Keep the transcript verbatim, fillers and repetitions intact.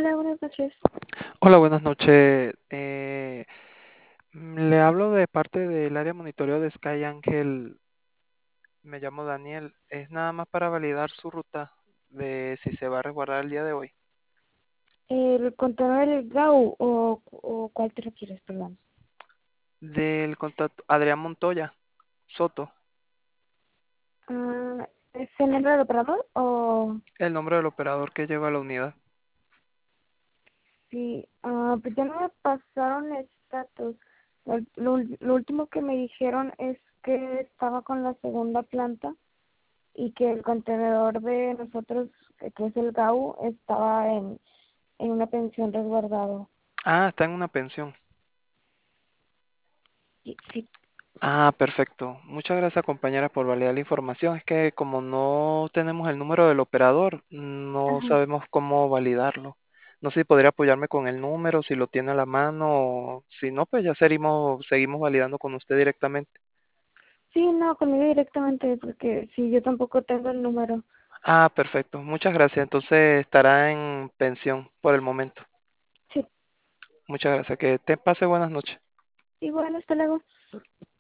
Hola, buenas noches. Hola, buenas noches. Eh, mm, le hablo de parte del área monitoreo de Sky Angel. Me llamo Daniel. Es nada más para validar su ruta de si se va a resguardar el día de hoy. ¿El contador del G A U o, o cuál te refieres, perdón? Del contacto Adrián Montoya Soto, Ah, ¿es el nombre del operador o...? el nombre del operador que lleva la unidad. Sí, ah, pues ya no me pasaron estatus. Lo, lo, lo último que me dijeron es que estaba con la segunda planta y que el contenedor de nosotros, que que es el G A U, estaba en, en una pensión resguardado. Ah, está en una pensión. Sí, sí. Ah, perfecto. Muchas gracias, compañera, por validar la información. Es que como no tenemos el número del operador, no Ajá. sabemos cómo validarlo. No sé si podría apoyarme con el número, si lo tiene a la mano, o si no, pues ya seguimos, seguimos validando con usted directamente. Sí, no, conmigo directamente, porque sí, yo tampoco tengo el número. Ah, perfecto. Muchas gracias. Entonces estará en pensión por el momento. Sí, Muchas gracias. Que te pase buenas noches. igual, hasta luego.